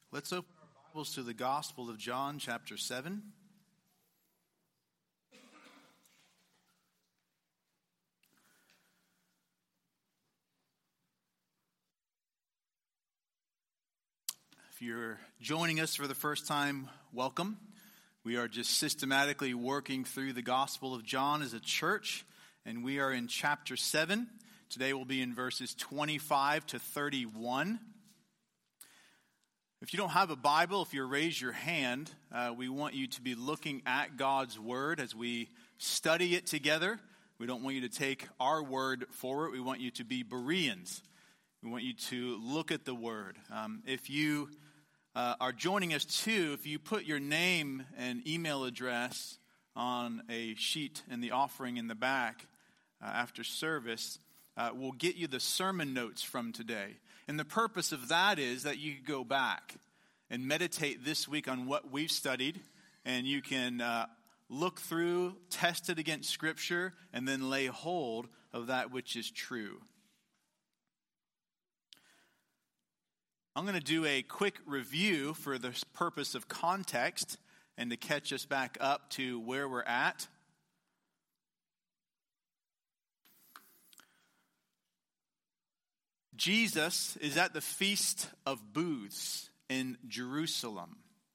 Let's open our Bibles to the Gospel of John, chapter 7. If you're joining us for the first time, welcome. We are just systematically working through the Gospel of John as a church, and we are in chapter 7. Today we'll be in verses 25 to 31. If you don't have a Bible, if you raise your hand, we want you to be looking at God's Word as we study it together. We don't want you to take our word for it. We want you to be Bereans. We want you to look at the Word. If you are joining us too, if you put your name and email address on a sheet in the offering in the back after service, we'll get you the sermon notes from today. And the purpose of that is that you can go back and meditate this week on what we've studied, and you can look through, test it against Scripture, and then lay hold of that which is true. I'm going to do a quick review for the purpose of context and to catch us back up to where we're at. Jesus is at the Feast of Booths in Jerusalem.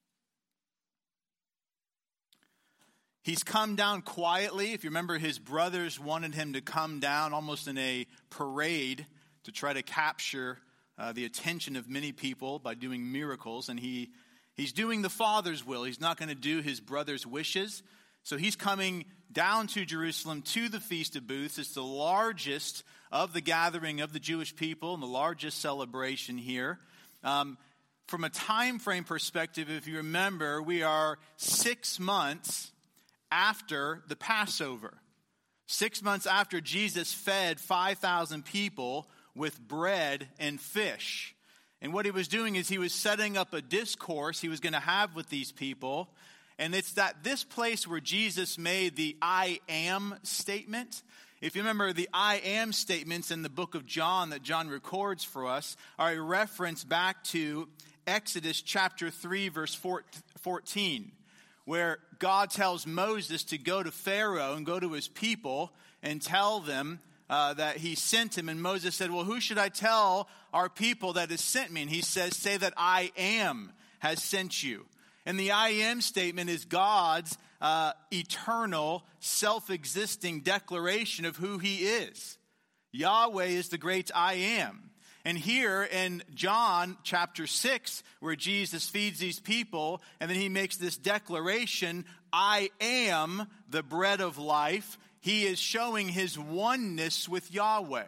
He's come down quietly. If you remember, his brothers wanted him to come down almost in a parade to try to capture the attention of many people by doing miracles. And he's doing the Father's will. He's not going to do his brother's wishes. So he's coming down to Jerusalem to the Feast of Booths. It's the largest of the gathering of the Jewish people and the largest celebration here. From a time frame perspective, if you remember, we are 6 months after the Passover. 6 months after Jesus fed 5,000 people with bread and fish. And what he was doing is he was setting up a discourse he was going to have with these people. And it's at this place where Jesus made the I am statement. If you remember, the I am statements in the book of John that John records for us are a reference back to Exodus chapter 3, verse 14, where God tells Moses to go to Pharaoh and go to his people and tell them that he sent him. And Moses said, well, who should I tell our people that has sent me? And he says, say that I am has sent you. And the I am statement is God's eternal, self-existing declaration of who he is. Yahweh is the great I am. And here in John chapter 6, where Jesus feeds these people, and then he makes this declaration, I am the bread of life. He is showing his oneness with Yahweh.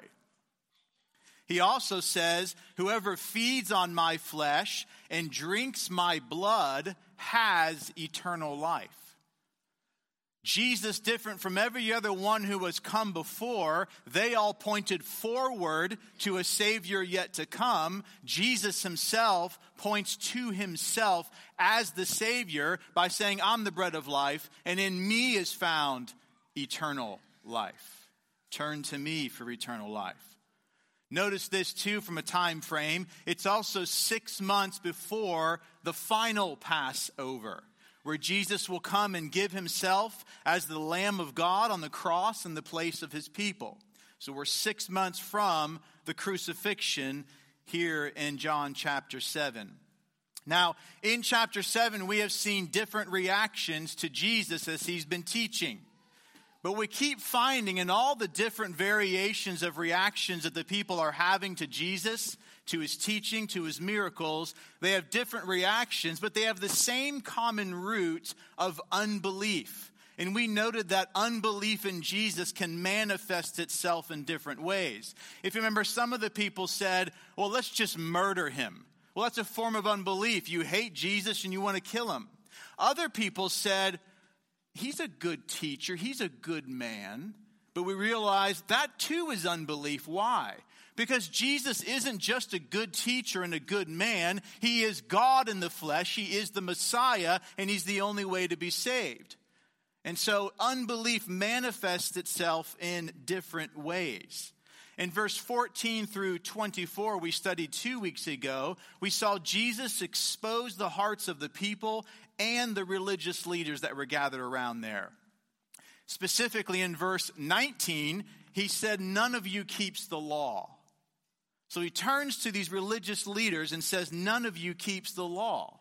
He also says, whoever feeds on my flesh and drinks my blood has eternal life. Jesus, different from every other one who has come before, they all pointed forward to a Savior yet to come. Jesus himself points to himself as the Savior by saying, I'm the bread of life, and in me is found eternal life. Turn to me for eternal life. Notice this too from a time frame. It's also 6 months before the final Passover, where Jesus will come and give himself as the Lamb of God on the cross in the place of his people. So we're 6 months from the crucifixion here in John chapter 7. Now, in chapter 7, we have seen different reactions to Jesus as he's been teaching. But we keep finding in all the different variations of reactions that the people are having to Jesus, to his teaching, to his miracles, they have different reactions, but they have the same common root of unbelief. And we noted that unbelief in Jesus can manifest itself in different ways. If you remember, some of the people said, well, let's just murder him. Well, that's a form of unbelief. You hate Jesus and you want to kill him. Other people said, he's a good teacher, he's a good man. But we realize that too is unbelief. Why? Because Jesus isn't just a good teacher and a good man. He is God in the flesh. He is the Messiah, and he's the only way to be saved. And so unbelief manifests itself in different ways. In verse 14 through 24, we studied 2 weeks ago, we saw Jesus expose the hearts of the people and the religious leaders that were gathered around there. Specifically in verse 19, he said, "None of you keeps the law." So he turns to these religious leaders and says, "None of you keeps the law."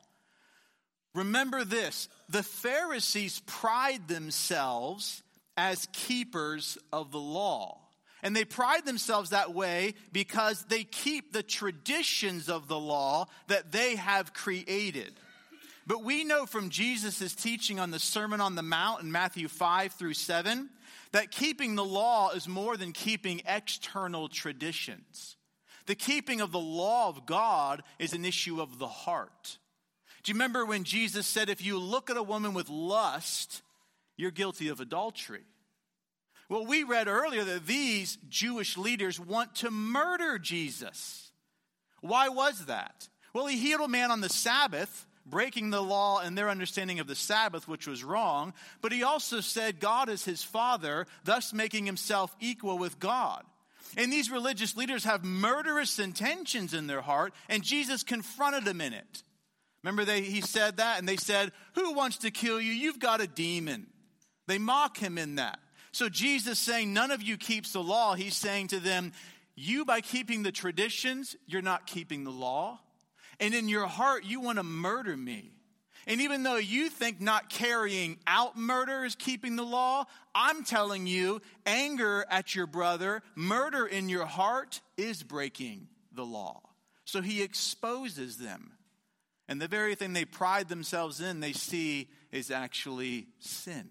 Remember this, the Pharisees pride themselves as keepers of the law. And they pride themselves that way because they keep the traditions of the law that they have created. But we know from Jesus' teaching on the Sermon on the Mount in Matthew 5 through 7 that keeping the law is more than keeping external traditions. The keeping of the law of God is an issue of the heart. Do you remember when Jesus said, if you look at a woman with lust, you're guilty of adultery? Well, we read earlier that these Jewish leaders want to murder Jesus. Why was that? Well, he healed a man on the Sabbath, breaking the law and their understanding of the Sabbath, which was wrong. But he also said God is his father, thus making himself equal with God. And these religious leaders have murderous intentions in their heart, and Jesus confronted them in it. Remember, he said that, and they said, "Who wants to kill you? You've got a demon." They mock him in that. So Jesus saying, "None of you keeps the law," he's saying to them, you by keeping the traditions, you're not keeping the law. And in your heart, you want to murder me. And even though you think not carrying out murder is keeping the law, I'm telling you, anger at your brother, murder in your heart is breaking the law. So he exposes them. And the very thing they pride themselves in, they see is actually sin.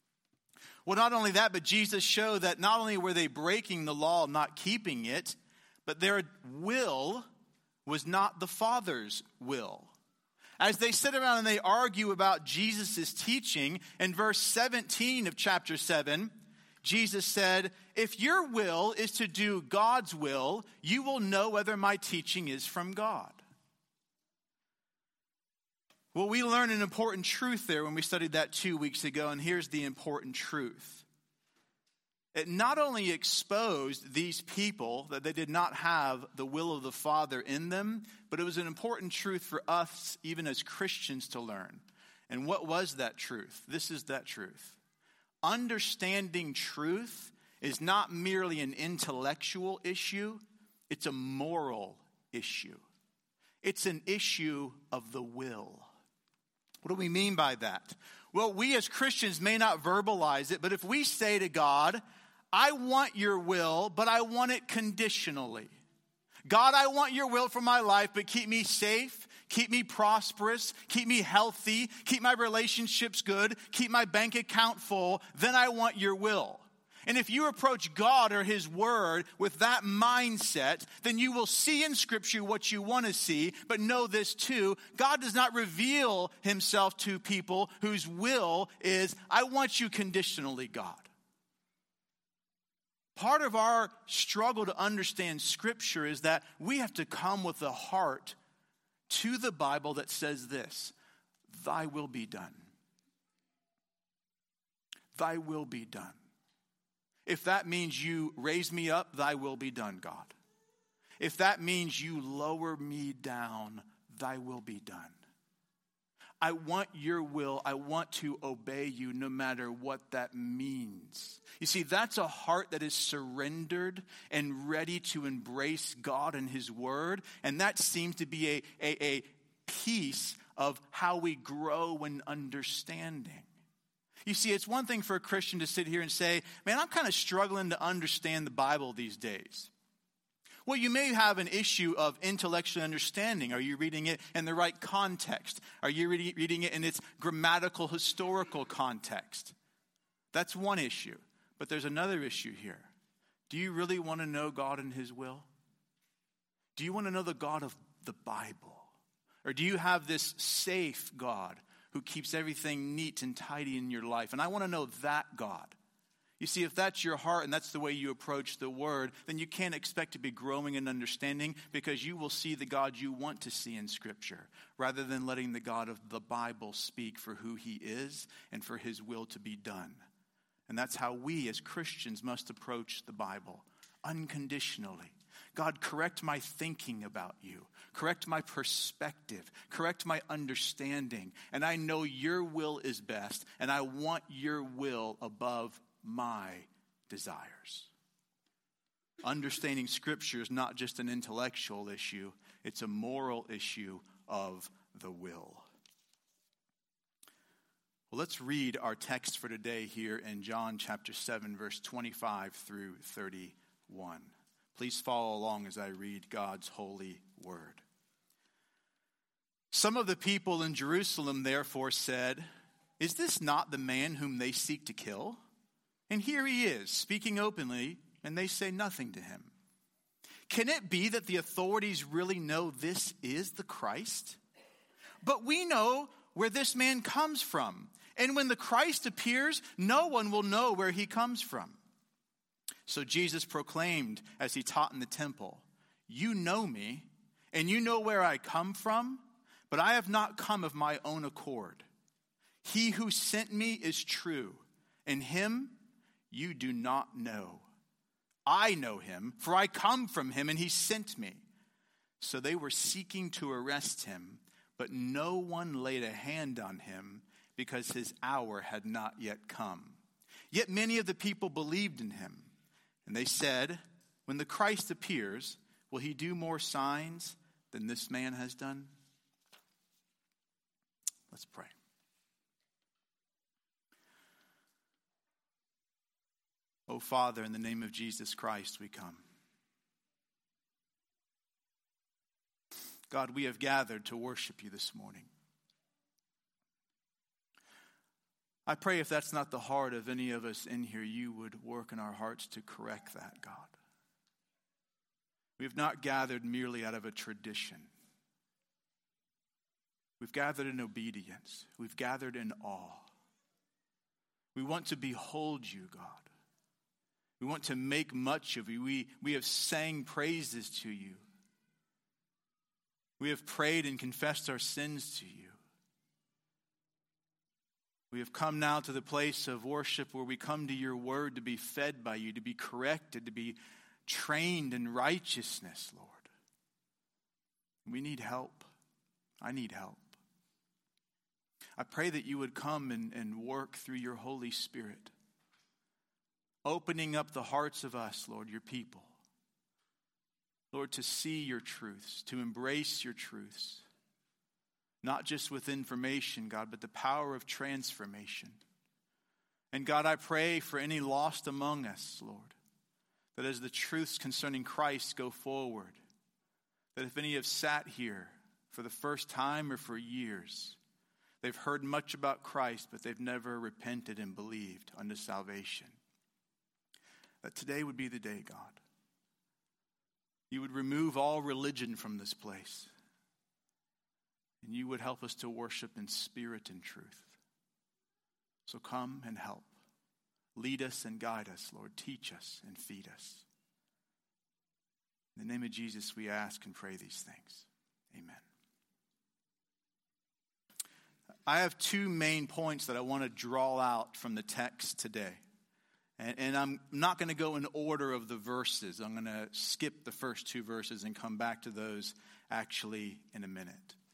Well, not only that, but Jesus showed that not only were they breaking the law, not keeping it, but their will was not the Father's will. As they sit around and they argue about Jesus' teaching, in verse 17 of chapter 7, Jesus said, "If your will is to do God's will, you will know whether my teaching is from God." Well, we learned an important truth there when we studied that 2 weeks ago, and here's the important truth. It not only exposed these people that they did not have the will of the Father in them, but it was an important truth for us, even as Christians, to learn. And what was that truth? This is that truth. Understanding truth is not merely an intellectual issue, it's a moral issue. It's an issue of the will. What do we mean by that? Well, we as Christians may not verbalize it, but if we say to God, I want your will, but I want it conditionally. God, I want your will for my life, but keep me safe, keep me prosperous, keep me healthy, keep my relationships good, keep my bank account full, then I want your will. And if you approach God or his word with that mindset, then you will see in Scripture what you want to see. But know this too, God does not reveal himself to people whose will is, I want you conditionally, God. Part of our struggle to understand Scripture is that we have to come with a heart to the Bible that says this, thy will be done. Thy will be done. If that means you raise me up, thy will be done, God. If that means you lower me down, thy will be done. I want your will. I want to obey you no matter what that means. You see, that's a heart that is surrendered and ready to embrace God and his word. And that seems to be a piece of how we grow in understanding. You see, it's one thing for a Christian to sit here and say, man, I'm kind of struggling to understand the Bible these days. Well, you may have an issue of intellectual understanding. Are you reading it in the right context? Are you reading it in its grammatical, historical context? That's one issue. But there's another issue here. Do you really want to know God and his will? Do you want to know the God of the Bible? Or do you have this safe God who keeps everything neat and tidy in your life? And I want to know that God. You see, if that's your heart and that's the way you approach the word, then you can't expect to be growing in understanding, because you will see the God you want to see in Scripture rather than letting the God of the Bible speak for who he is and for his will to be done. And that's how we as Christians must approach the Bible, unconditionally. God, correct my thinking about you. Correct my perspective. Correct my understanding. And I know your will is best, and I want your will above my desires. Understanding Scripture is not just an intellectual issue. It's a moral issue of the will. Well, let's read our text for today here in John chapter 7, verse 25 through 31. Please follow along as I read God's holy word. Some of the people in Jerusalem therefore said, "Is this not the man whom they seek to kill? And here he is, speaking openly, and they say nothing to him. Can it be that the authorities really know this is the Christ? But we know where this man comes from, and when the Christ appears, no one will know where he comes from." So Jesus proclaimed as he taught in the temple, "You know me, and you know where I come from, but I have not come of my own accord. He who sent me is true, and him you do not know. I know him, for I come from him, and he sent me." So they were seeking to arrest him, but no one laid a hand on him because his hour had not yet come. Yet many of the people believed in him. And they said, "When the Christ appears, will he do more signs than this man has done?" Let's pray. Oh, Father, in the name of Jesus Christ, we come. God, we have gathered to worship you this morning. I pray if that's not the heart of any of us in here, you would work in our hearts to correct that, God. We have not gathered merely out of a tradition. We've gathered in obedience. We've gathered in awe. We want to behold you, God. We want to make much of you. We have sang praises to you. We have prayed and confessed our sins to you. We have come now to the place of worship where we come to your word to be fed by you, to be corrected, to be trained in righteousness, Lord. We need help. I need help. I pray that you would come and work through your Holy Spirit, opening up the hearts of us, Lord, your people. Lord, to see your truths, to embrace your truths. Not just with information, God, but the power of transformation. And God, I pray for any lost among us, Lord, that as the truths concerning Christ go forward, that if any have sat here for the first time or for years, they've heard much about Christ, but they've never repented and believed unto salvation. That today would be the day, God. You would remove all religion from this place. And you would help us to worship in spirit and truth. So come and help. Lead us and guide us, Lord. Teach us and feed us. In the name of Jesus, we ask and pray these things. Amen. I have two main points that I want to draw out from the text today. And I'm not going to go in order of the verses. I'm going to skip the first two verses and come back to those actually in a minute.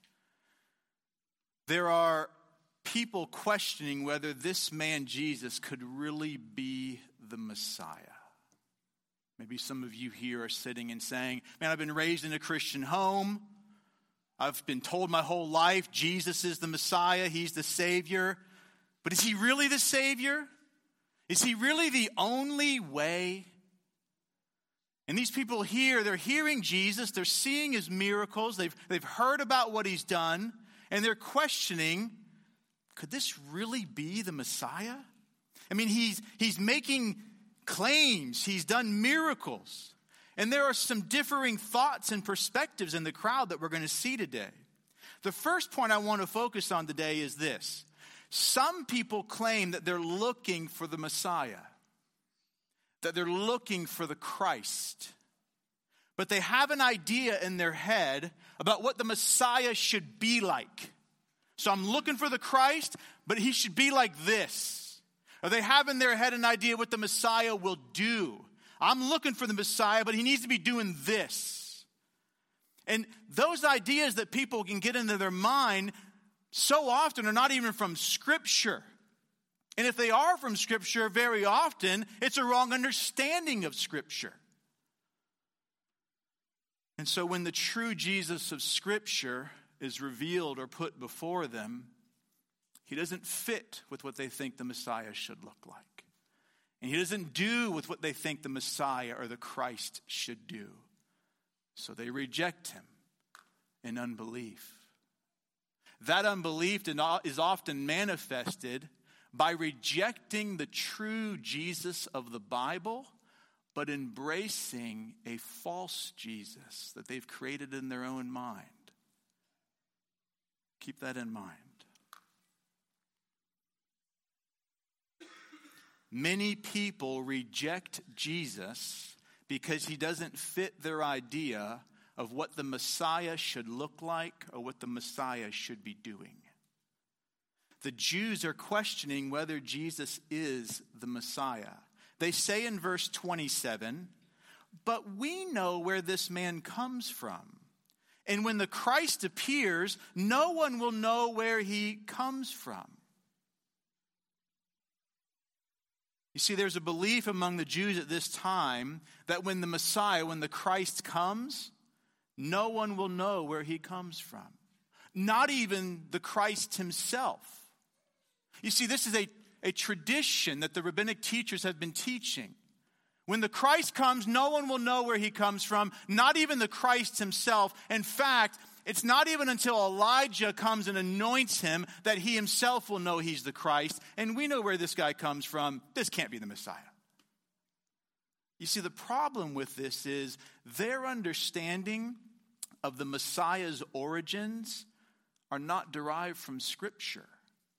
There are people questioning whether this man Jesus could really be the Messiah. Maybe some of you here are sitting and saying, "Man, I've been raised in a Christian home. I've been told my whole life Jesus is the Messiah, he's the Savior. But is he really the Savior? Is he really the only way?" And these people here, they're hearing Jesus, they're seeing his miracles, they've heard about what he's done, and they're questioning, could this really be the Messiah? I mean, he's making claims, he's done miracles. And there are some differing thoughts and perspectives in the crowd that we're going to see today. The first point I want to focus on today is this. Some people claim that they're looking for the Messiah, that they're looking for the Christ. But they have an idea in their head about what the Messiah should be like. So I'm looking for the Christ, but he should be like this. Or they have in their head an idea what the Messiah will do. I'm looking for the Messiah, but he needs to be doing this. And those ideas that people can get into their mind so often are not even from Scripture. And if they are from Scripture, very often it's a wrong understanding of Scripture. And so when the true Jesus of Scripture is revealed or put before them, he doesn't fit with what they think the Messiah should look like. And he doesn't do with what they think the Messiah or the Christ should do. So they reject him in unbelief. That unbelief is often manifested by rejecting the true Jesus of the Bible, but embracing a false Jesus that they've created in their own mind. Keep that in mind. Many people reject Jesus because he doesn't fit their idea of what the Messiah should look like or what the Messiah should be doing. The Jews are questioning whether Jesus is the Messiah. They say in verse 27, "But we know where this man comes from. And when the Christ appears, no one will know where he comes from." You see, there's a belief among the Jews at this time that when the Messiah, when the Christ comes, no one will know where he comes from. Not even the Christ himself. You see, this is a tradition that the rabbinic teachers have been teaching. When the Christ comes, no one will know where he comes from, not even the Christ himself. In fact, it's not even until Elijah comes and anoints him that he himself will know he's the Christ. And we know where this guy comes from. This can't be the Messiah. You see, the problem with this is their understanding of the Messiah's origins are not derived from Scripture.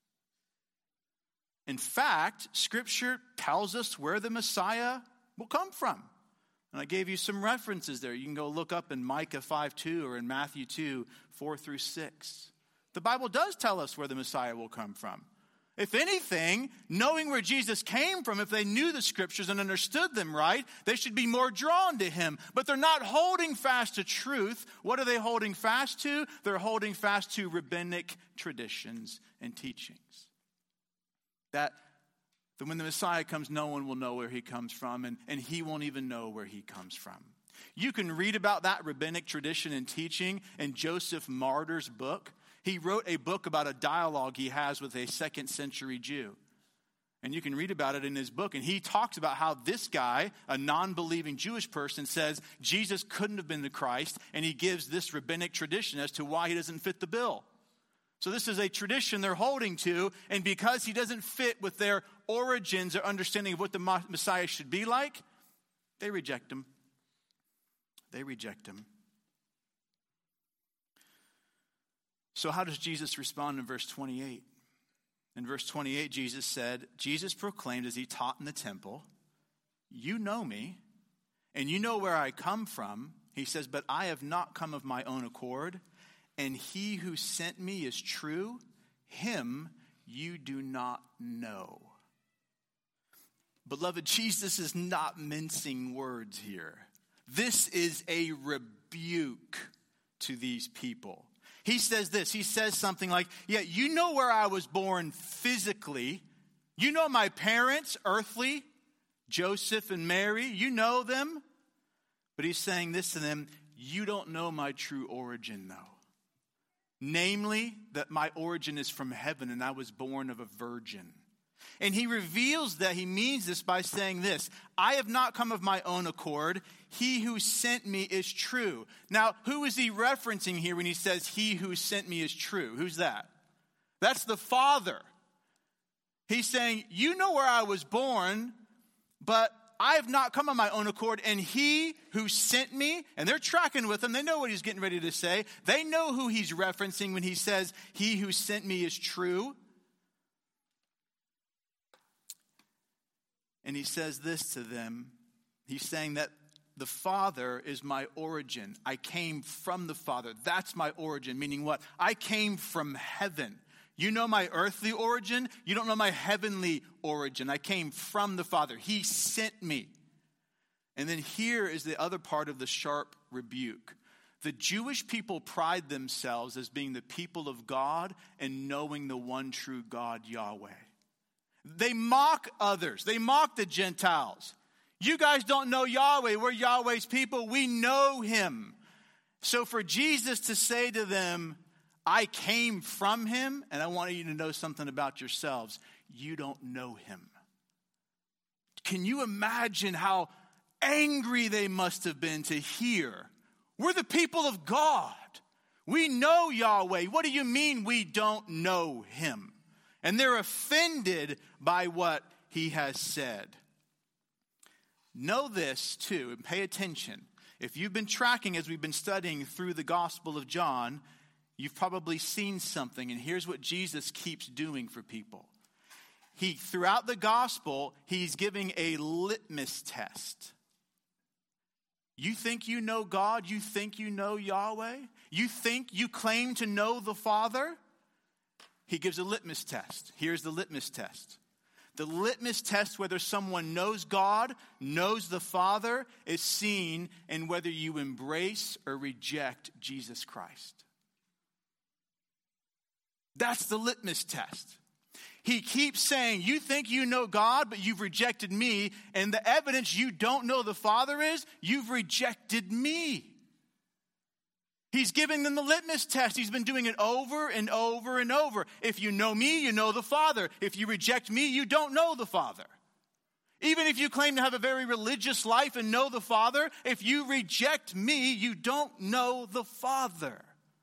In fact, Scripture tells us where the Messiah will come from. And I gave you some references there. You can go look up in Micah 5:2 or in Matthew 2:4-6. The Bible does tell us where the Messiah will come from. If anything, knowing where Jesus came from, if they knew the Scriptures and understood them right, they should be more drawn to him. But they're not holding fast to truth. What are they holding fast to? They're holding fast to rabbinic traditions and teachings. That when the Messiah comes, no one will know where he comes from, and he won't even know where he comes from. You can read about that rabbinic tradition and teaching in Joseph Martyr's book. He wrote a book about a dialogue he has with a 2nd century Jew. And you can read about it in his book. And he talks about how this guy, a non-believing Jewish person, says Jesus couldn't have been the Christ. And he gives this rabbinic tradition as to why he doesn't fit the bill. So this is a tradition they're holding to, and because he doesn't fit with their origins or understanding of what the Messiah should be like, they reject him. They reject him. So how does Jesus respond in verse 28? In verse 28, Jesus proclaimed as he taught in the temple, "You know me, and you know where I come from." He says, "But I have not come of my own accord. And he who sent me is true. Him you do not know." Beloved, Jesus is not mincing words here. This is a rebuke to these people. He says this. He says something like, "Yeah, you know where I was born physically. You know my parents, earthly, Joseph and Mary. You know them." But he's saying this to them, "You don't know my true origin, though. Namely, that my origin is from heaven and I was born of a virgin." And he reveals that he means this by saying this, "I have not come of my own accord. He who sent me is true." Now, who is he referencing here when he says, "He who sent me is true"? Who's that? That's the Father. He's saying, "You know where I was born, but I have not come on my own accord, and he who sent me," and they're tracking with him. They know what he's getting ready to say. They know who he's referencing when he says, "He who sent me is true." And he says this to them. He's saying that the Father is my origin. I came from the Father. That's my origin, meaning what? I came from heaven. You know my earthly origin. You don't know my heavenly origin. I came from the Father. He sent me. And then here is the other part of the sharp rebuke. The Jewish people pride themselves as being the people of God and knowing the one true God, Yahweh. They mock others. They mock the Gentiles. You guys don't know Yahweh. We're Yahweh's people. We know him. So for Jesus to say to them, I came from him, and I want you to know something about yourselves. You don't know him. Can you imagine how angry they must have been to hear? We're the people of God. We know Yahweh. What do you mean we don't know him? And they're offended by what he has said. Know this too, and pay attention. If you've been tracking as we've been studying through the Gospel of John, you've probably seen something. And here's what Jesus keeps doing for people. Throughout the gospel, he's giving a litmus test. You think you know God? You think you know Yahweh? You think you claim to know the Father? He gives a litmus test. Here's the litmus test. The litmus test whether someone knows God, knows the Father, is seen in whether you embrace or reject Jesus Christ. That's the litmus test. He keeps saying, you think you know God, but you've rejected me. And the evidence you don't know the Father is, you've rejected me. He's giving them the litmus test. He's been doing it over and over and over. If you know me, you know the Father. If you reject me, you don't know the Father. Even if you claim to have a very religious life and know the Father, if you reject me, you don't know the Father.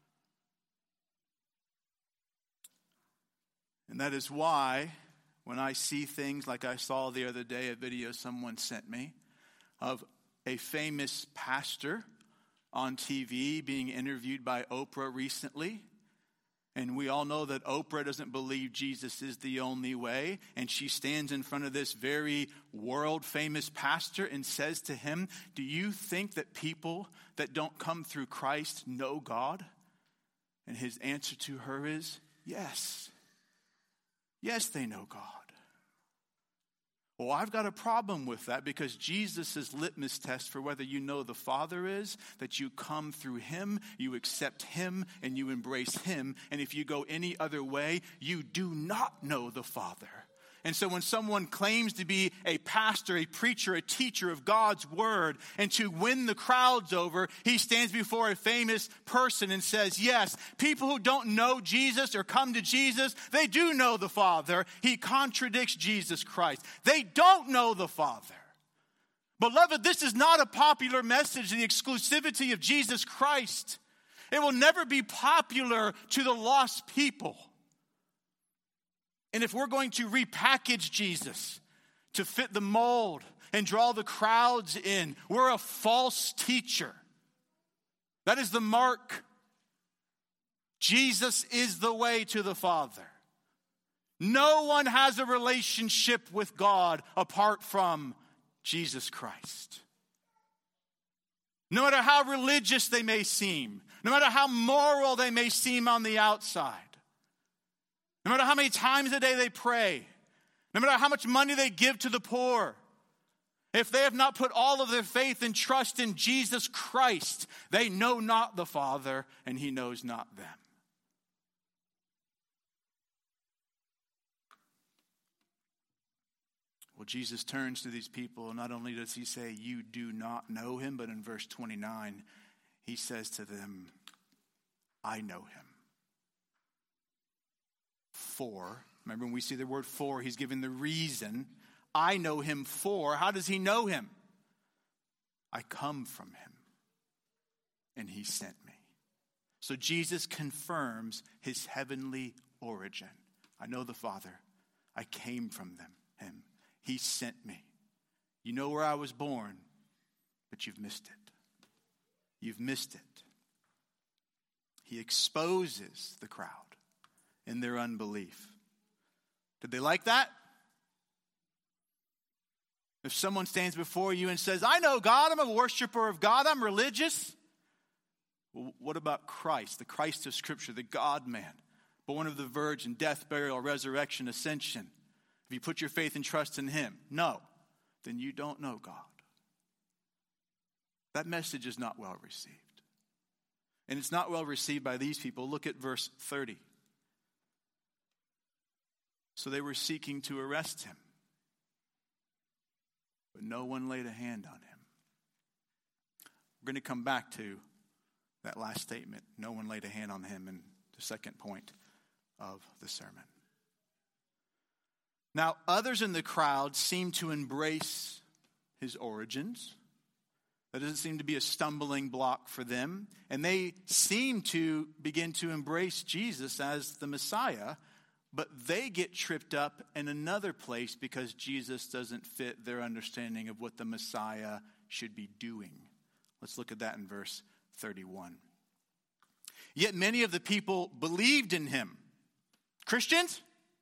And that is why when I see things like I saw the other day, a video someone sent me of a famous pastor on TV being interviewed by Oprah recently. And we all know that Oprah doesn't believe Jesus is the only way. And she stands in front of this very world-famous pastor and says to him, do you think that people that don't come through Christ know God? And his answer to her is, yes. Yes, they know God. Well, I've got a problem with that because Jesus' litmus test for whether you know the Father is that you come through him, you accept him, and you embrace him. And if you go any other way, you do not know the Father. And so when someone claims to be a pastor, a preacher, a teacher of God's word, and to win the crowds over, he stands before a famous person and says, yes, people who don't know Jesus or come to Jesus, they do know the Father. He contradicts Jesus Christ. They don't know the Father. Beloved, this is not a popular message, the exclusivity of Jesus Christ. It will never be popular to the lost people. And if we're going to repackage Jesus to fit the mold and draw the crowds in, we're a false teacher. That is the mark. Jesus is the way to the Father. No one has a relationship with God apart from Jesus Christ. No matter how religious they may seem, no matter how moral they may seem on the outside, no matter how many times a day they pray, no matter how much money they give to the poor, if they have not put all of their faith and trust in Jesus Christ, they know not the Father, and he knows not them. Well, Jesus turns to these people, and not only does he say, you do not know him, but in verse 29, he says to them, I know him. For, remember when we see the word for, he's given the reason. I know him for. How does he know him? I come from him, and he sent me. So Jesus confirms his heavenly origin. I know the Father. I came from him. He sent me. You know where I was born, but you've missed it. You've missed it. He exposes the crowd in their unbelief. Did they like that? If someone stands before you and says, I know God, I'm a worshiper of God, I'm religious. Well, what about Christ, the Christ of Scripture, the God-man, born of the Virgin, death, burial, resurrection, ascension? If you put your faith and trust in him, no, then you don't know God. That message is not well received. And it's not well received by these people. Look at verse 30. So they were seeking to arrest him, but no one laid a hand on him. We're going to come back to that last statement. No one laid a hand on him in the second point of the sermon. Now, others in the crowd seem to embrace his origins. That doesn't seem to be a stumbling block for them. And they seem to begin to embrace Jesus as the Messiah, but they get tripped up in another place because Jesus doesn't fit their understanding of what the Messiah should be doing. Let's look at that in verse 31. Yet many of the people believed in him. Christians?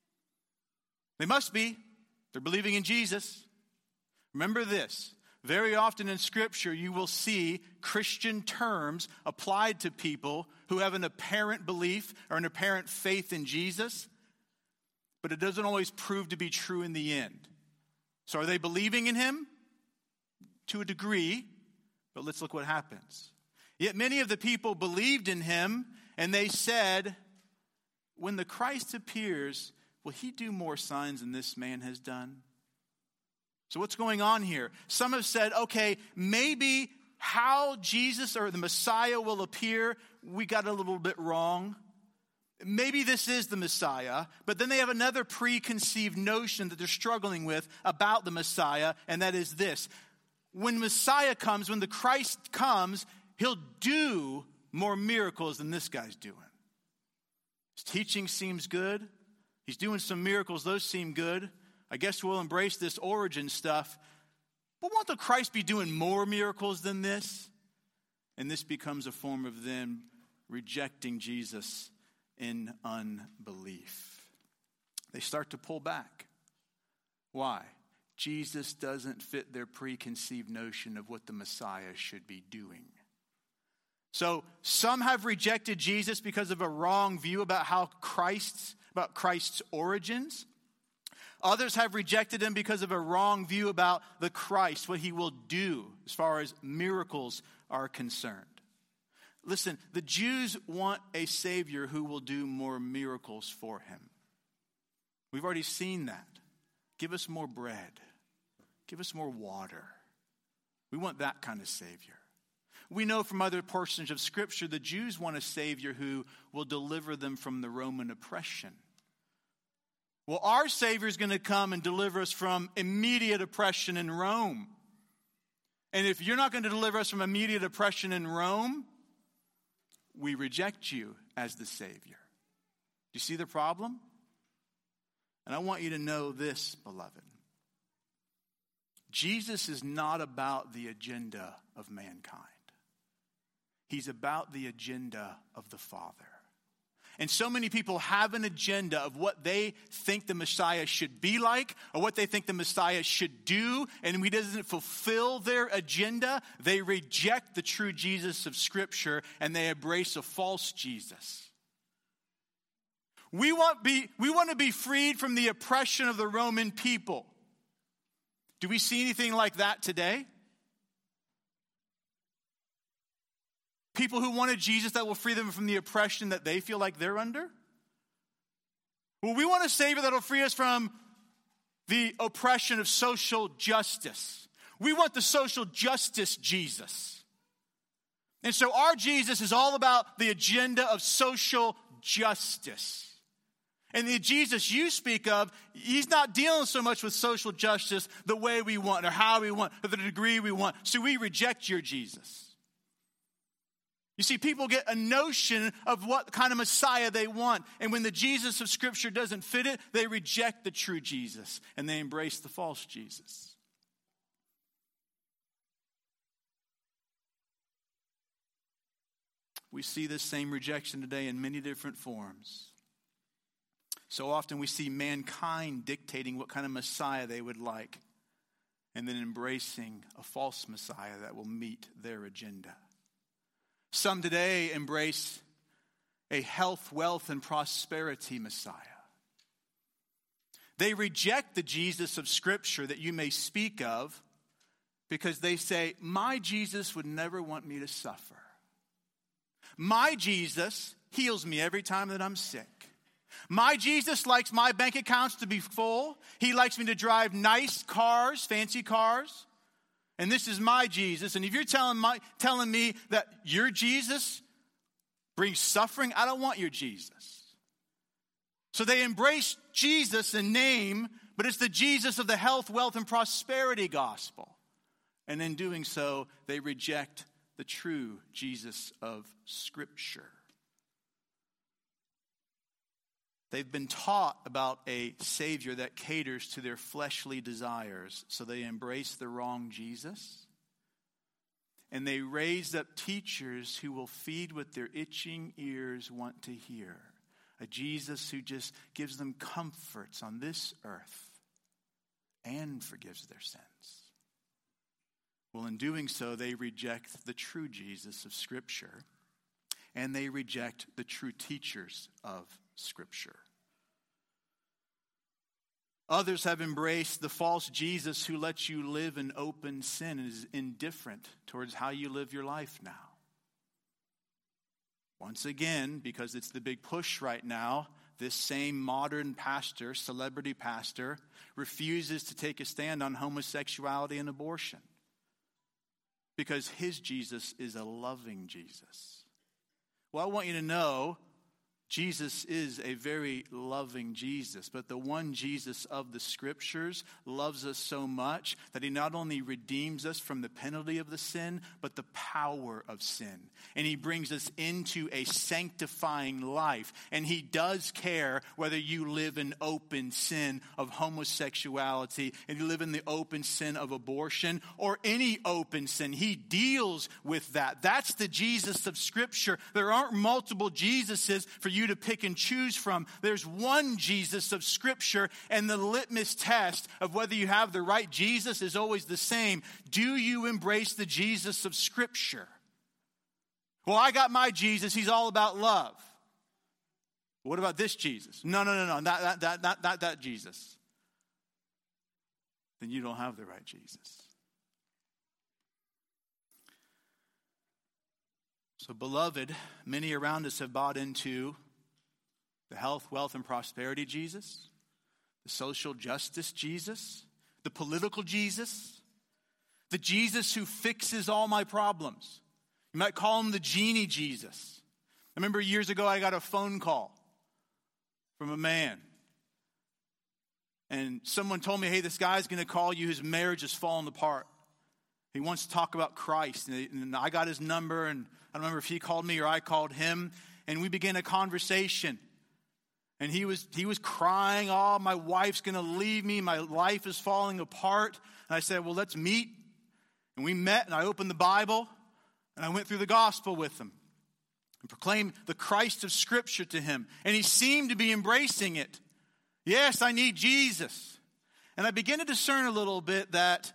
They must be. They're believing in Jesus. Remember this. Very often in Scripture, you will see Christian terms applied to people who have an apparent belief or an apparent faith in Jesus, but it doesn't always prove to be true in the end. So are they believing in him? To a degree, but let's look what happens. Yet many of the people believed in him, and they said, when the Christ appears, will he do more signs than this man has done? So what's going on here? Some have said, okay, maybe how Jesus or the Messiah will appear, we got a little bit wrong. Maybe this is the Messiah, but then they have another preconceived notion that they're struggling with about the Messiah, and that is this. When Messiah comes, when the Christ comes, he'll do more miracles than this guy's doing. His teaching seems good. He's doing some miracles. Those seem good. I guess we'll embrace this origin stuff. But won't the Christ be doing more miracles than this? And this becomes a form of them rejecting Jesus in unbelief. They start to pull back. Why? Jesus doesn't fit their preconceived notion of what the Messiah should be doing. So some have rejected Jesus because of a wrong view about Christ's origins. Others have rejected him because of a wrong view about the Christ, what he will do as far as miracles are concerned. Listen, the Jews want a Savior who will do more miracles for him. We've already seen that. Give us more bread. Give us more water. We want that kind of Savior. We know from other portions of Scripture the Jews want a Savior who will deliver them from the Roman oppression. Well, our Savior is going to come and deliver us from immediate oppression in Rome. And if you're not going to deliver us from immediate oppression in Rome, we reject you as the Savior. Do you see the problem? And I want you to know this, beloved. Jesus is not about the agenda of mankind. He's about the agenda of the Father. And so many people have an agenda of what they think the Messiah should be like or what they think the Messiah should do. And when he doesn't fulfill their agenda, they reject the true Jesus of Scripture and they embrace a false Jesus. We want to be freed from the oppression of the Roman people. Do we see anything like that today? People who wanted Jesus that will free them from the oppression that they feel like they're under? Well, we want a Savior that will free us from the oppression of social justice. We want the social justice Jesus. And so our Jesus is all about the agenda of social justice. And the Jesus you speak of, he's not dealing so much with social justice the way we want or how we want or the degree we want. So we reject your Jesus. You see, people get a notion of what kind of Messiah they want. And when the Jesus of Scripture doesn't fit it, they reject the true Jesus and they embrace the false Jesus. We see this same rejection today in many different forms. So often we see mankind dictating what kind of Messiah they would like and then embracing a false Messiah that will meet their agenda. Some today embrace a health, wealth, and prosperity Messiah. They reject the Jesus of Scripture that you may speak of because they say, my Jesus would never want me to suffer. My Jesus heals me every time that I'm sick. My Jesus likes my bank accounts to be full. He likes me to drive nice cars, fancy cars. And this is my Jesus. And if you're telling me that your Jesus brings suffering, I don't want your Jesus. So they embrace Jesus in name, but it's the Jesus of the health, wealth, and prosperity gospel. And in doing so, they reject the true Jesus of Scripture. They've been taught about a Savior that caters to their fleshly desires, so they embrace the wrong Jesus. And they raise up teachers who will feed what their itching ears want to hear. A Jesus who just gives them comforts on this earth and forgives their sins. Well, in doing so, they reject the true Jesus of Scripture, and they reject the true teachers of Scripture. Others have embraced the false Jesus who lets you live in open sin and is indifferent towards how you live your life now. Once again, because it's the big push right now, this same modern pastor, celebrity pastor, refuses to take a stand on homosexuality and abortion. Because his Jesus is a loving Jesus. Well, I want you to know Jesus is a very loving Jesus, but the one Jesus of the Scriptures loves us so much that he not only redeems us from the penalty of the sin, but the power of sin. And he brings us into a sanctifying life. And he does care whether you live in open sin of homosexuality and you live in the open sin of abortion or any open sin. He deals with that. That's the Jesus of Scripture. There aren't multiple Jesuses for you to pick and choose from. There's one Jesus of Scripture, and the litmus test of whether you have the right Jesus is always the same. Do you embrace the Jesus of Scripture? Well, I got my Jesus. He's all about love. What about this Jesus? No, not that Jesus. Then you don't have the right Jesus. So, beloved, many around us have bought into the health, wealth, and prosperity Jesus, the social justice Jesus, the political Jesus, the Jesus who fixes all my problems. You might call him the genie Jesus. I remember years ago I got a phone call from a man. And someone told me, hey, this guy's going to call you. His marriage is falling apart. He wants to talk about Christ. And I got his number, and I don't remember if he called me or I called him. And we began a conversation. And he was crying, oh, my wife's going to leave me. My life is falling apart. And I said, well, let's meet. And we met, and I opened the Bible, and I went through the gospel with him and proclaimed the Christ of Scripture to him. And he seemed to be embracing it. Yes, I need Jesus. And I began to discern a little bit that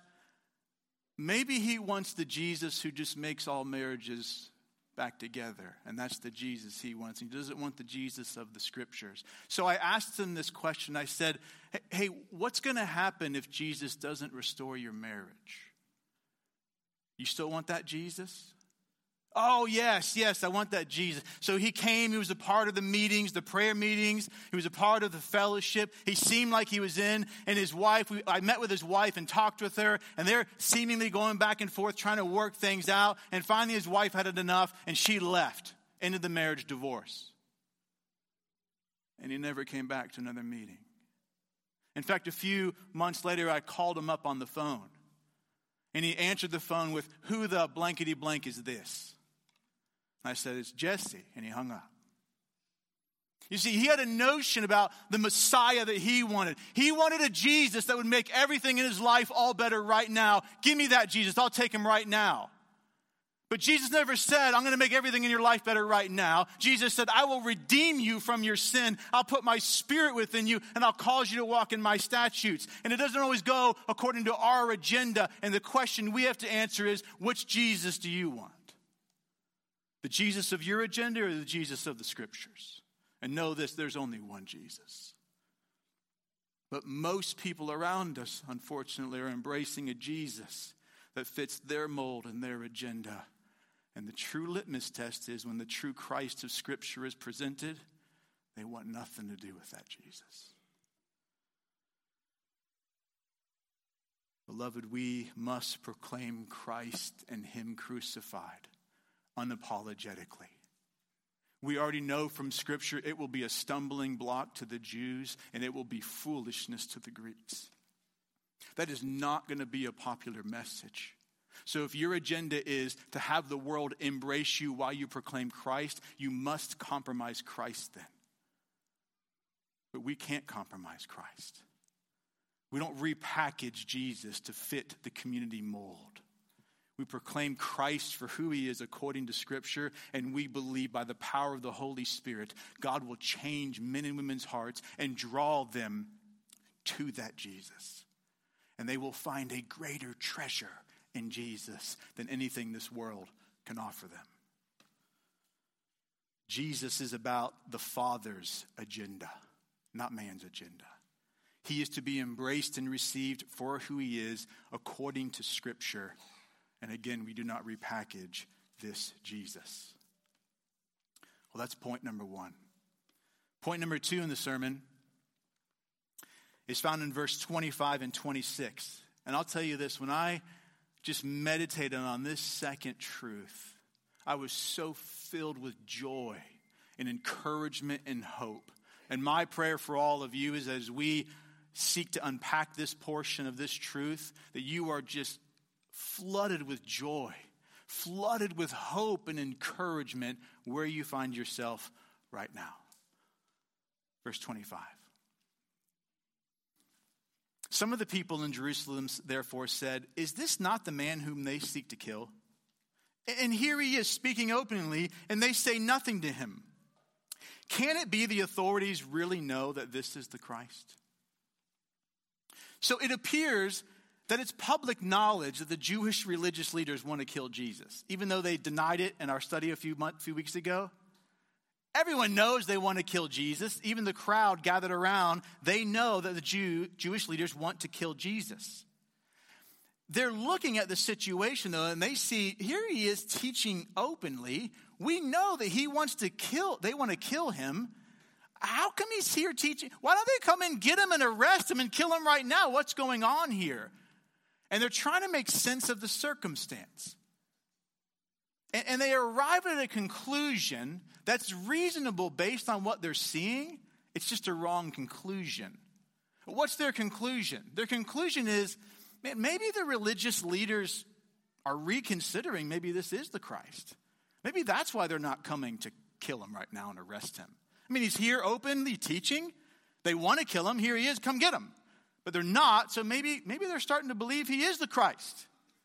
maybe he wants the Jesus who just makes all marriages back together. And that's the Jesus he wants. He doesn't want the Jesus of the Scriptures. So I asked him this question. I said, hey, what's going to happen if Jesus doesn't restore your marriage? You still want that Jesus? Oh, yes, I want that Jesus. So he came, he was a part of the meetings, the prayer meetings. He was a part of the fellowship. He seemed like he was in. And his wife, I met with his wife and talked with her. And they're seemingly going back and forth, trying to work things out. And finally his wife had it enough, and she left. Ended the marriage, divorce. And he never came back to another meeting. In fact, a few months later, I called him up on the phone. And he answered the phone with, who the blankety blank is this? I said, it's Jesse, and he hung up. You see, he had a notion about the Messiah that he wanted. He wanted a Jesus that would make everything in his life all better right now. Give me that Jesus. I'll take him right now. But Jesus never said, I'm going to make everything in your life better right now. Jesus said, I will redeem you from your sin. I'll put my Spirit within you, and I'll cause you to walk in my statutes. And it doesn't always go according to our agenda. And the question we have to answer is, which Jesus do you want? The Jesus of your agenda or the Jesus of the Scriptures? And know this, there's only one Jesus. But most people around us, unfortunately, are embracing a Jesus that fits their mold and their agenda. And the true litmus test is when the true Christ of Scripture is presented, they want nothing to do with that Jesus. Beloved, we must proclaim Christ and Him crucified unapologetically. We already know from Scripture it will be a stumbling block to the Jews and it will be foolishness to the Greeks. That is not going to be a popular message. So if your agenda is to have the world embrace you while you proclaim Christ, you must compromise Christ then. But we can't compromise Christ. We don't repackage Jesus to fit the community mold. We proclaim Christ for who He is according to Scripture, and we believe by the power of the Holy Spirit, God will change men and women's hearts and draw them to that Jesus. And they will find a greater treasure in Jesus than anything this world can offer them. Jesus is about the Father's agenda, not man's agenda. He is to be embraced and received for who He is according to Scripture. And again, we do not repackage this Jesus. Well, that's point number one. Point number two in the sermon is found in verse 25 and 26. And I'll tell you this, when I just meditated on this second truth, I was so filled with joy and encouragement and hope. And my prayer for all of you is as we seek to unpack this portion of this truth, that you are just flooded with joy, flooded with hope and encouragement where you find yourself right now. Verse 25. Some of the people in Jerusalem therefore said, "Is this not the man whom they seek to kill? And here he is speaking openly, and they say nothing to him. Can it be the authorities really know that this is the Christ?" So it appears that it's public knowledge that the Jewish religious leaders want to kill Jesus, even though they denied it in our study a few weeks ago. Everyone knows they want to kill Jesus. Even the crowd gathered around, they know that the Jewish leaders want to kill Jesus. They're looking at the situation, though, and they see, here he is teaching openly. We know that they want to kill him. How come he's here teaching? Why don't they come and get him and arrest him and kill him right now? What's going on here? And they're trying to make sense of the circumstance. And they arrive at a conclusion that's reasonable based on what they're seeing. It's just a wrong conclusion. What's their conclusion? Their conclusion is, man, maybe the religious leaders are reconsidering maybe this is the Christ. Maybe that's why they're not coming to kill him right now and arrest him. I mean, he's here openly teaching. They want to kill him. Here he is. Come get him. But they're not. So maybe they're starting to believe he is the Christ.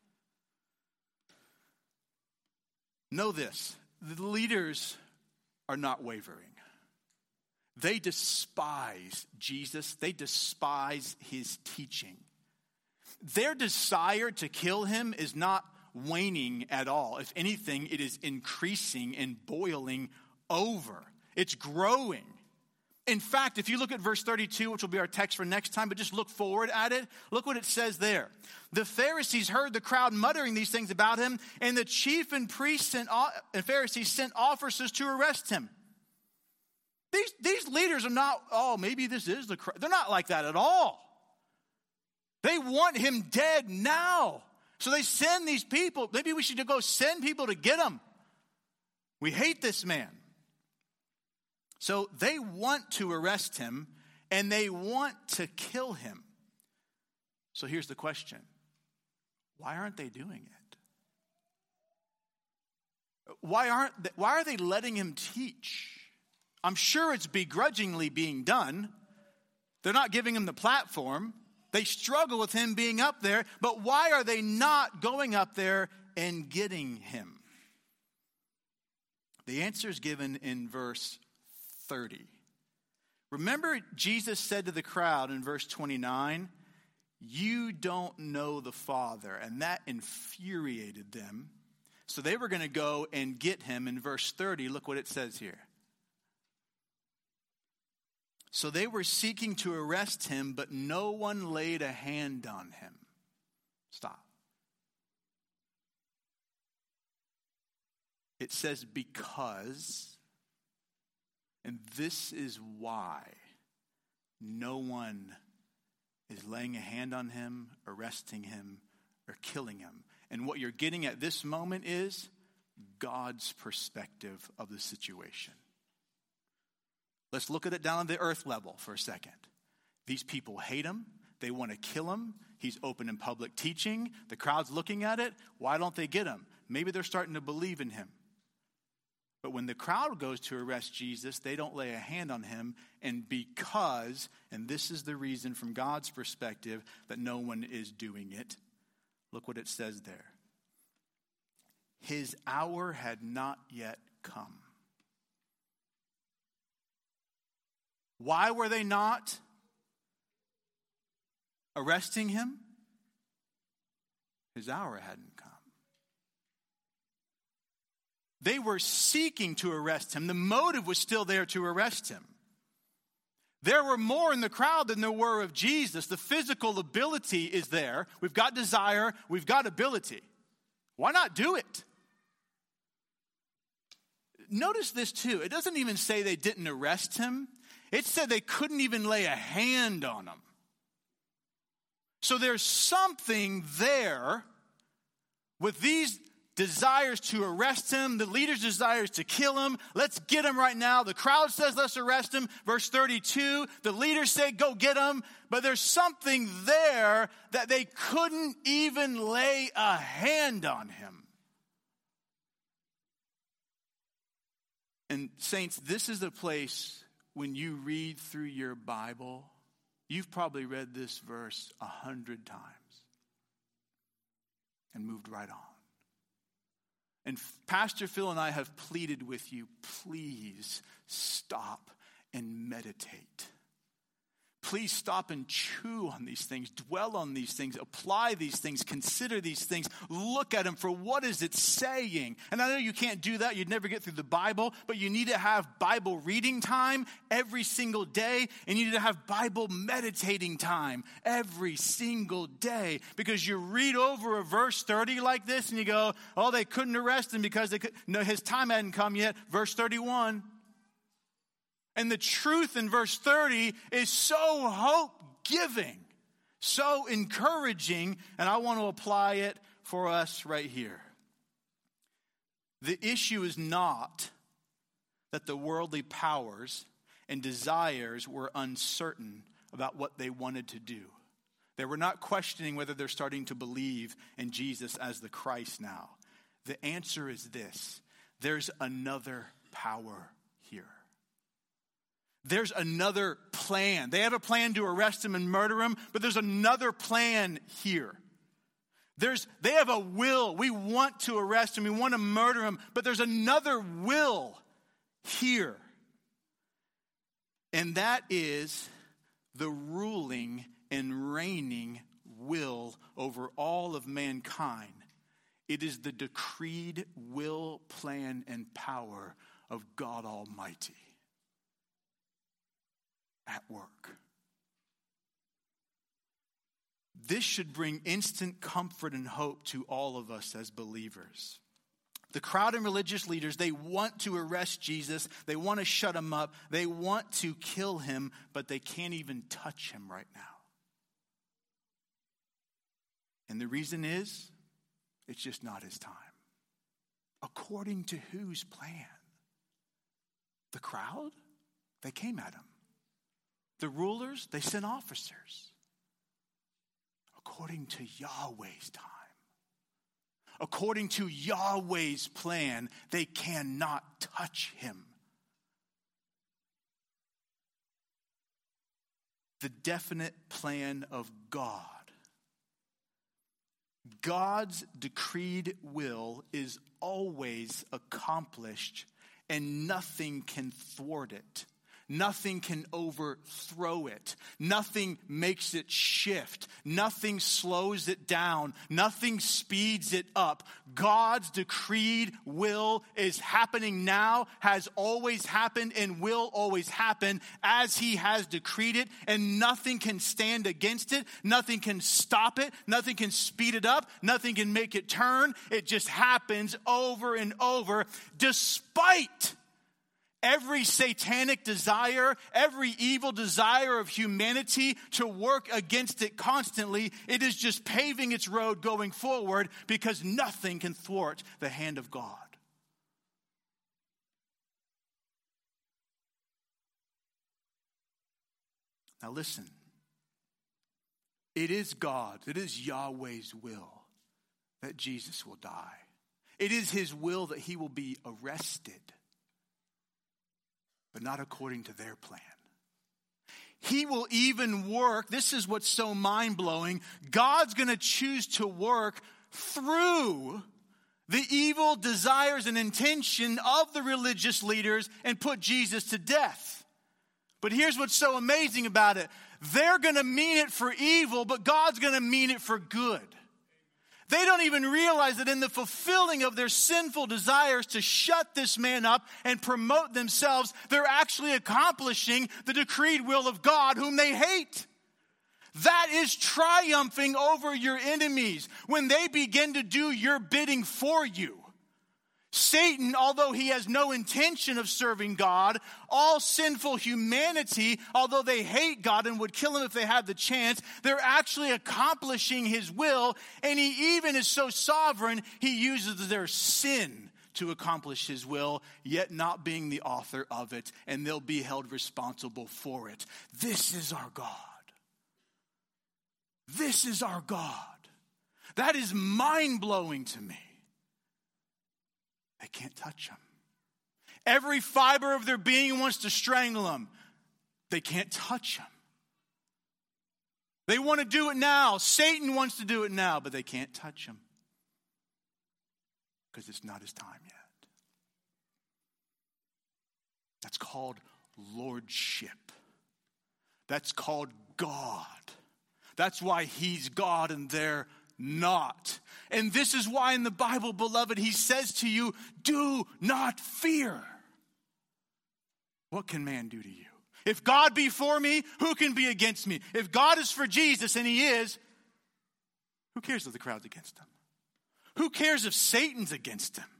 Know this. The leaders are not wavering. They despise Jesus. They despise his teaching. Their desire to kill him is not waning at all. If anything, it is increasing and boiling over. It's growing. In fact, if you look at verse 32, which will be our text for next time, but just look forward at it, look what it says there. The Pharisees heard the crowd muttering these things about him, and the chief and priests and Pharisees sent officers to arrest him. These leaders are not, maybe this is the Christ. They're not like that at all. They want him dead now. So they send these people. Maybe we should go send people to get him. We hate this man. So they want to arrest him, and they want to kill him. So here's the question. Why aren't they doing it? Why are they letting him teach? I'm sure it's begrudgingly being done. They're not giving him the platform. They struggle with him being up there, but why are they not going up there and getting him? The answer is given in verse 30. Remember, Jesus said to the crowd in verse 29, "You don't know the Father," and that infuriated them. So they were going to go and get him. In verse 30, look what it says here. So they were seeking to arrest him, but no one laid a hand on him. Stop. It says because, and this is why no one is laying a hand on him, arresting him, or killing him. And what you're getting at this moment is God's perspective of the situation. Let's look at it down at the earth level for a second. These people hate him. They want to kill him. He's open in public teaching. The crowd's looking at it. Why don't they get him? Maybe they're starting to believe in him. But when the crowd goes to arrest Jesus, they don't lay a hand on him. And because, and this is the reason from God's perspective that no one is doing it, look what it says there. His hour had not yet come. Why were they not arresting him? His hour hadn't come. They were seeking to arrest him. The motive was still there to arrest him. There were more in the crowd than there were of Jesus. The physical ability is there. We've got desire. We've got ability. Why not do it? Notice this too. It doesn't even say they didn't arrest him. It said they couldn't even lay a hand on him. So there's something there with these desires to arrest him, the leader's desires to kill him. Let's get him right now. The crowd says, let's arrest him. Verse 32, the leaders say, go get him. But there's something there that they couldn't even lay a hand on him. And saints, this is a place when you read through your Bible, you've probably read this verse 100 times and moved right on. And Pastor Phil and I have pleaded with you, please stop and meditate. Please stop and chew on these things, dwell on these things, apply these things, consider these things, look at them for what is it saying. And I know you can't do that, you'd never get through the Bible, but you need to have Bible reading time every single day, and you need to have Bible meditating time every single day, because you read over a verse 30 like this and you go, oh, they couldn't arrest him because his time hadn't come yet. Verse 31. And the truth in verse 30 is so hope-giving, so encouraging, and I want to apply it for us right here. The issue is not that the worldly powers and desires were uncertain about what they wanted to do. They were not questioning whether they're starting to believe in Jesus as the Christ now. The answer is this: there's another power here. There's another plan. They have a plan to arrest him and murder him, but there's another plan here. They have a will. We want to arrest him. We want to murder him, but there's another will here. And that is the ruling and reigning will over all of mankind. It is the decreed will, plan, and power of God Almighty at work. This should bring instant comfort and hope to all of us as believers. The crowd and religious leaders, they want to arrest Jesus. They want to shut him up. They want to kill him, but they can't even touch him right now. And the reason is, it's just not his time. According to whose plan? The crowd? They came at him. The rulers, they sent officers. According to Yahweh's time. According to Yahweh's plan, they cannot touch him. The definite plan of God. God's decreed will is always accomplished, and nothing can thwart it. Nothing can overthrow it. Nothing makes it shift. Nothing slows it down. Nothing speeds it up. God's decreed will is happening now, has always happened, and will always happen as he has decreed it, and nothing can stand against it. Nothing can stop it. Nothing can speed it up. Nothing can make it turn. It just happens over and over, despite every satanic desire, every evil desire of humanity to work against it constantly. It is just paving its road going forward because nothing can thwart the hand of God. Now listen. It is God, it is Yahweh's will that Jesus will die. It is his will that he will be arrested, but not according to their plan. He will even work, this is what's so mind-blowing, God's going to choose to work through the evil desires and intention of the religious leaders and put Jesus to death. But here's what's so amazing about it. They're going to mean it for evil, but God's going to mean it for good. They don't even realize that in the fulfilling of their sinful desires to shut this man up and promote themselves, they're actually accomplishing the decreed will of God whom they hate. That is triumphing over your enemies when they begin to do your bidding for you. Satan, although he has no intention of serving God, all sinful humanity, although they hate God and would kill him if they had the chance, they're actually accomplishing his will. And he even is so sovereign, he uses their sin to accomplish his will, yet not being the author of it, and they'll be held responsible for it. This is our God. This is our God. That is mind-blowing to me. They can't touch him. Every fiber of their being wants to strangle him. They can't touch him. They want to do it now. Satan wants to do it now, but they can't touch him because it's not his time yet. That's called lordship. That's called God. That's why he's God and they're not. And this is why in the Bible, beloved, he says to you, do not fear. What can man do to you? If God be for me, who can be against me? If God is for Jesus, and he is, who cares if the crowd's against him? Who cares if Satan's against him?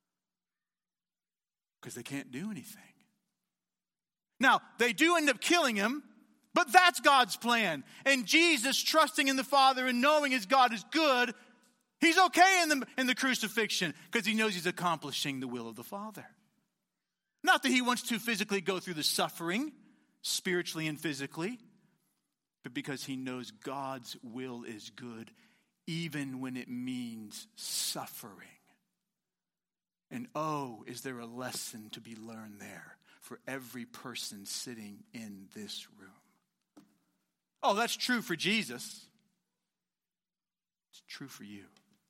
Because they can't do anything. Now, they do end up killing him, but that's God's plan. And Jesus, trusting in the Father and knowing his God is good, he's okay in the crucifixion because he knows he's accomplishing the will of the Father. Not that he wants to physically go through the suffering, spiritually and physically, but because he knows God's will is good, even when it means suffering. And oh, is there a lesson to be learned there for every person sitting in this room? Oh, that's true for Jesus. It's true for you.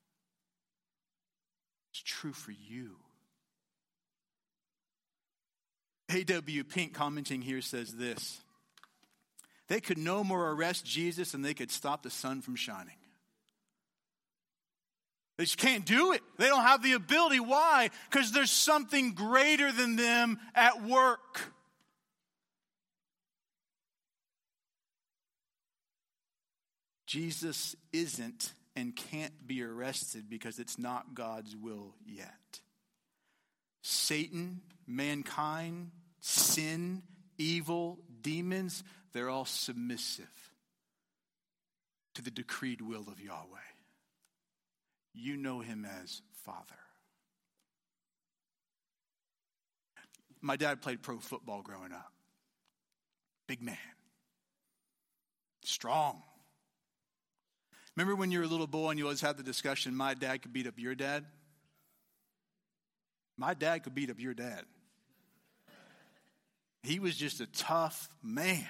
It's true for you. A.W. Pink, commenting here, says this: they could no more arrest Jesus than they could stop the sun from shining. They just can't do it. They don't have the ability. Why? Because there's something greater than them at work. Jesus isn't and can't be arrested because it's not God's will yet. Satan, mankind, sin, evil, demons, they're all submissive to the decreed will of Yahweh. You know him as Father. My dad played pro football growing up. Big man. Strong. Remember when you were a little boy and you always had the discussion, my dad could beat up your dad? My dad could beat up your dad. He was just a tough man.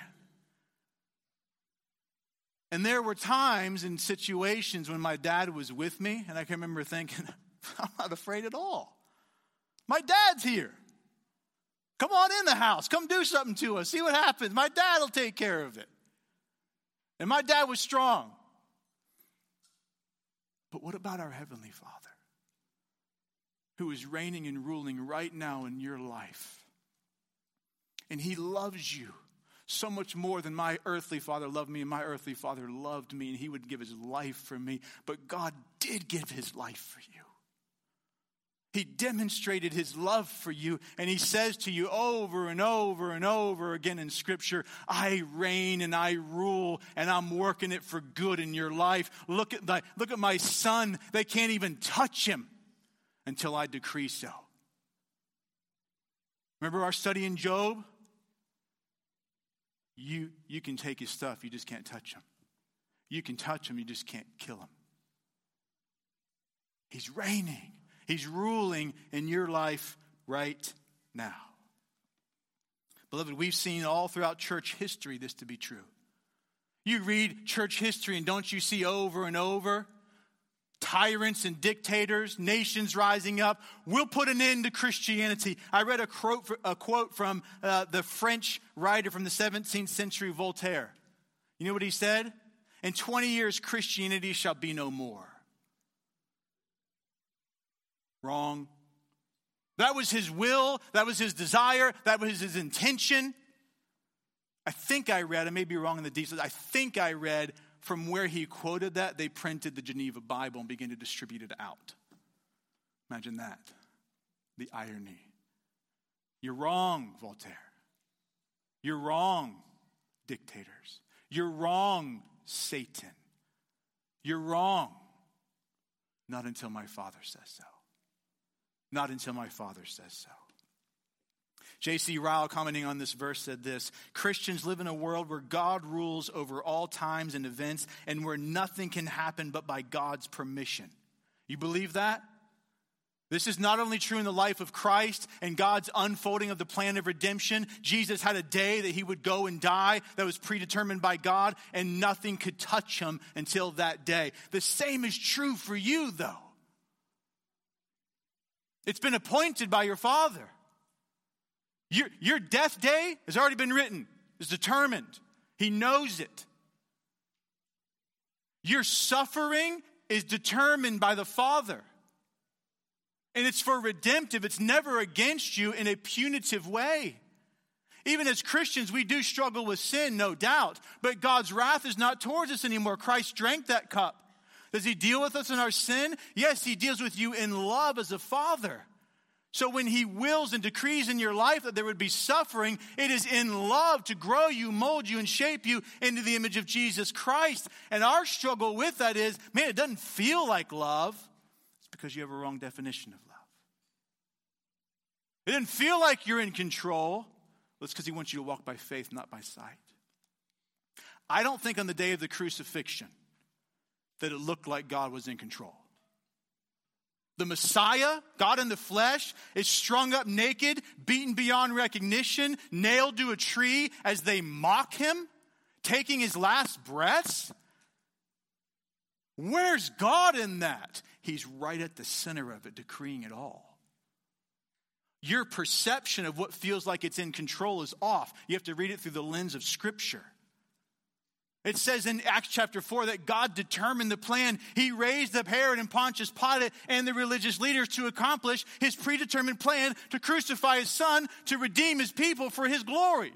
And there were times and situations when my dad was with me, and I can remember thinking, I'm not afraid at all. My dad's here. Come on in the house. Come do something to us. See what happens. My dad will take care of it. And my dad was strong. But what about our Heavenly Father, who is reigning and ruling right now in your life? And he loves you so much more than my earthly father loved me, and my earthly father loved me, and he would give his life for me. But God did give his life for you. He demonstrated his love for you, and he says to you over and over and over again in Scripture, I reign and I rule, and I'm working it for good in your life. Look at my son. They can't even touch him until I decree so. Remember our study in Job? You can take his stuff, you just can't touch him. You can touch him, you just can't kill him. He's reigning. He's ruling in your life right now. Beloved, we've seen all throughout church history this to be true. You read church history and don't you see over and over tyrants and dictators, nations rising up? We'll put an end to Christianity. I read a quote from the French writer from the 17th century, Voltaire. You know what he said? In 20 years, Christianity shall be no more. Wrong. That was his will. That was his desire. That was his intention. I think I read, I may be wrong in the details, I think I read from where he quoted that, they printed the Geneva Bible and began to distribute it out. Imagine that. The irony. You're wrong, Voltaire. You're wrong, dictators. You're wrong, Satan. You're wrong. Not until my Father says so. Not until my Father says so. J.C. Ryle, commenting on this verse, said this: Christians live in a world where God rules over all times and events, and where nothing can happen but by God's permission. You believe that? This is not only true in the life of Christ and God's unfolding of the plan of redemption. Jesus had a day that he would go and die that was predetermined by God, and nothing could touch him until that day. The same is true for you, though. It's been appointed by your Father. Your death day has already been written. It's determined. He knows it. Your suffering is determined by the Father. And it's for redemptive. It's never against you in a punitive way. Even as Christians, we do struggle with sin, no doubt. But God's wrath is not towards us anymore. Christ drank that cup. Does he deal with us in our sin? Yes, he deals with you in love as a father. So when he wills and decrees in your life that there would be suffering, it is in love to grow you, mold you, and shape you into the image of Jesus Christ. And our struggle with that is, man, it doesn't feel like love. It's because you have a wrong definition of love. It doesn't feel like you're in control. Well, it's because he wants you to walk by faith, not by sight. I don't think on the day of the crucifixion that it looked like God was in control. The Messiah, God in the flesh, is strung up naked, beaten beyond recognition, nailed to a tree as they mock him, taking his last breaths. Where's God in that? He's right at the center of it, decreeing it all. Your perception of what feels like it's in control is off. You have to read it through the lens of Scripture. It says in Acts chapter 4 that God determined the plan. He raised up Herod and Pontius Pilate and the religious leaders to accomplish his predetermined plan to crucify his son, to redeem his people for his glory.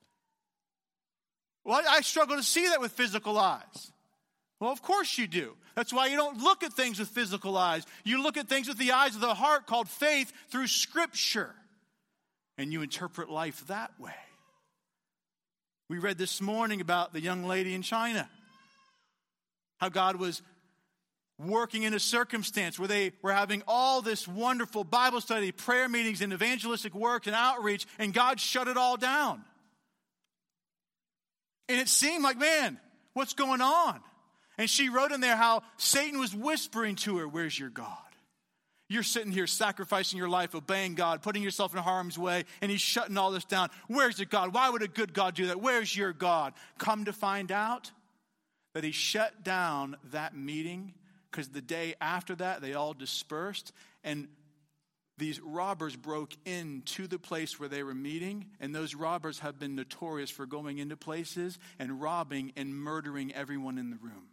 Well, I struggle to see that with physical eyes. Well, of course you do. That's why you don't look at things with physical eyes. You look at things with the eyes of the heart, called faith, through Scripture. And you interpret life that way. We read this morning about the young lady in China. How God was working in a circumstance where they were having all this wonderful Bible study, prayer meetings, and evangelistic work and outreach, and God shut it all down. And it seemed like, man, what's going on? And she wrote in there how Satan was whispering to her, where's your God? You're sitting here sacrificing your life, obeying God, putting yourself in harm's way, and he's shutting all this down. Where's your God? Why would a good God do that? Where's your God? Come to find out that he shut down that meeting because the day after that, they all dispersed. And these robbers broke into the place where they were meeting, and those robbers have been notorious for going into places and robbing and murdering everyone in the room.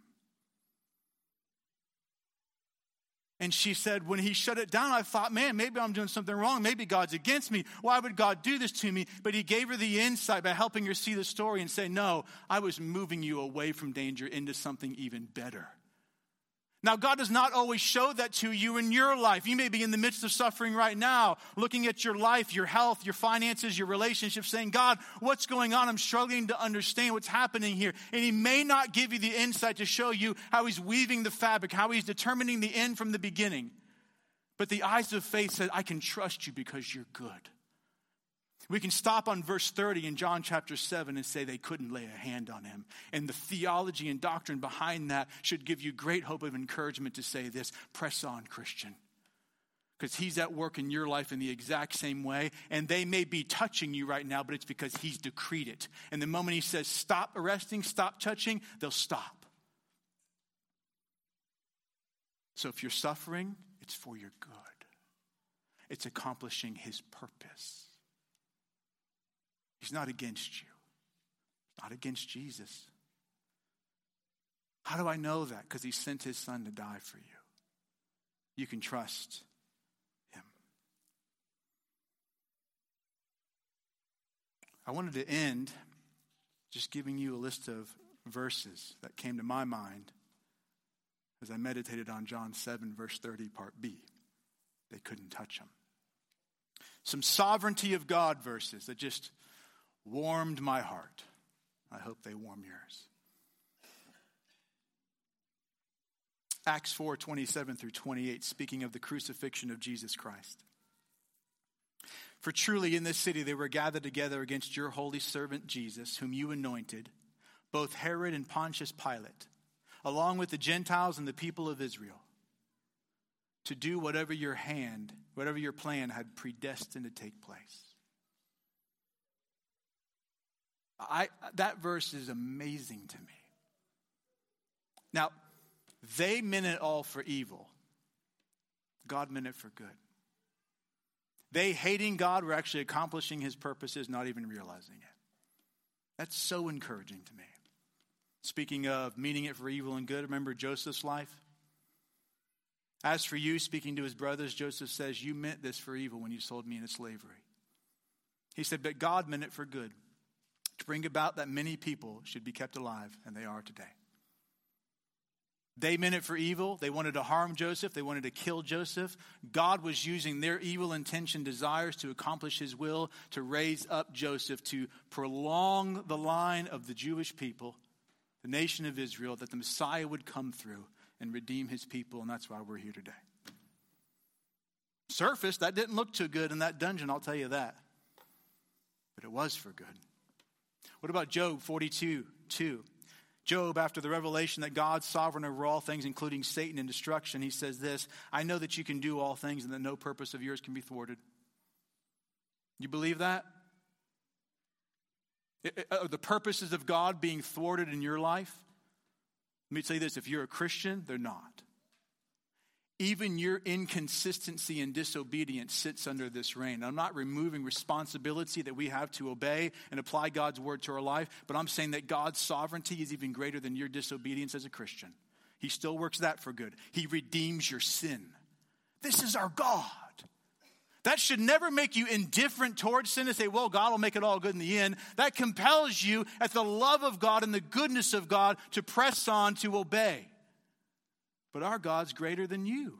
And she said, when he shut it down, I thought, man, maybe I'm doing something wrong. Maybe God's against me. Why would God do this to me? But he gave her the insight by helping her see the story and say, no, I was moving you away from danger into something even better. Now, God does not always show that to you in your life. You may be in the midst of suffering right now, looking at your life, your health, your finances, your relationships, saying, God, what's going on? I'm struggling to understand what's happening here. And he may not give you the insight to show you how he's weaving the fabric, how he's determining the end from the beginning. But the eyes of faith said, I can trust you because you're good. We can stop on verse 30 in John chapter 7 and say they couldn't lay a hand on him. And the theology and doctrine behind that should give you great hope of encouragement to say this: press on, Christian. Because he's at work in your life in the exact same way. And they may be touching you right now, but it's because he's decreed it. And the moment he says, stop arresting, stop touching, they'll stop. So if you're suffering, it's for your good. It's accomplishing his purpose. He's not against you. Not against Jesus. How do I know that? Because he sent his son to die for you. You can trust him. I wanted to end just giving you a list of verses that came to my mind as I meditated on John 7, verse 30, part B. They couldn't touch him. Some sovereignty of God verses that just warmed my heart. I hope they warm yours. Acts 4:27 through 28, speaking of the crucifixion of Jesus Christ. For truly in this city they were gathered together against your holy servant Jesus, whom you anointed, both Herod and Pontius Pilate, along with the Gentiles and the people of Israel, to do whatever your plan had predestined to take place. That verse is amazing to me. Now, they meant it all for evil. God meant it for good. They, hating God, were actually accomplishing his purposes, not even realizing it. That's so encouraging to me. Speaking of meaning it for evil and good, remember Joseph's life? As for you, speaking to his brothers, Joseph says, you meant this for evil when you sold me into slavery. He said, but God meant it for good, to bring about that many people should be kept alive, and they are today. They meant it for evil. They wanted to harm Joseph. They wanted to kill Joseph. God was using their evil intention, desires to accomplish his will, to raise up Joseph, to prolong the line of the Jewish people, the nation of Israel, that the Messiah would come through and redeem his people, and that's why we're here today. Surface, that didn't look too good in that dungeon, I'll tell you that. But it was for good. What about Job 42:2? Job, after the revelation that God's sovereign over all things, including Satan and destruction, he says this: I know that you can do all things and that no purpose of yours can be thwarted. You believe that? Are the purposes of God being thwarted in your life? Let me tell you this, if you're a Christian, they're not. Even your inconsistency and disobedience sits under this reign. I'm not removing responsibility that we have to obey and apply God's word to our life, but I'm saying that God's sovereignty is even greater than your disobedience as a Christian. He still works that for good. He redeems your sin. This is our God. That should never make you indifferent towards sin and say, well, God will make it all good in the end. That compels you at the love of God and the goodness of God to press on, to obey. But our God's greater than you.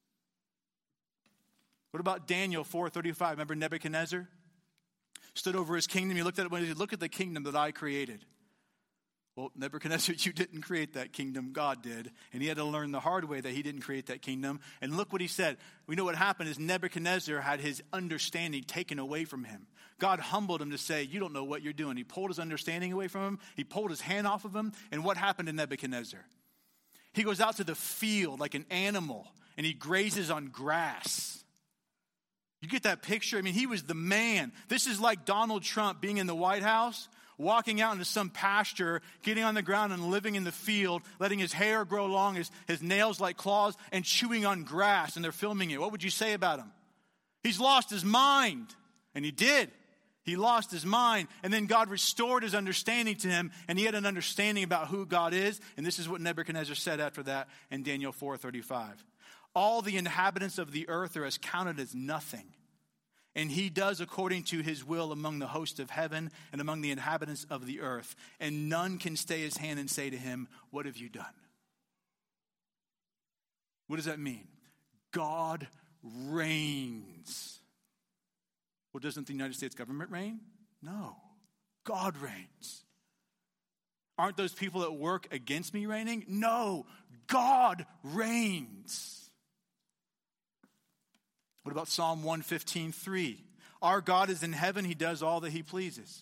What about Daniel 4:35? Remember Nebuchadnezzar? Stood over his kingdom. He looked at it when he said, look at the kingdom that I created. Well, Nebuchadnezzar, you didn't create that kingdom. God did. And he had to learn the hard way that he didn't create that kingdom. And look what he said. We know what happened is Nebuchadnezzar had his understanding taken away from him. God humbled him to say, you don't know what you're doing. He pulled his understanding away from him. He pulled his hand off of him. And what happened to Nebuchadnezzar? He goes out to the field like an animal, and he grazes on grass. You get that picture? I mean, he was the man. This is like Donald Trump being in the White House, walking out into some pasture, getting on the ground and living in the field, letting his hair grow long, his nails like claws, and chewing on grass, and they're filming it. What would you say about him? He's lost his mind. And he did. He lost his mind. And then God restored his understanding to him. And he had an understanding about who God is. And this is what Nebuchadnezzar said after that in Daniel 4:35. All the inhabitants of the earth are as counted as nothing. And he does according to his will among the host of heaven and among the inhabitants of the earth. And none can stay his hand and say to him, what have you done? What does that mean? God reigns. Well, doesn't the United States government reign? No. God reigns. Aren't those people that work against me reigning? No. God reigns. What about Psalm 115:3? Our God is in heaven. He does all that he pleases.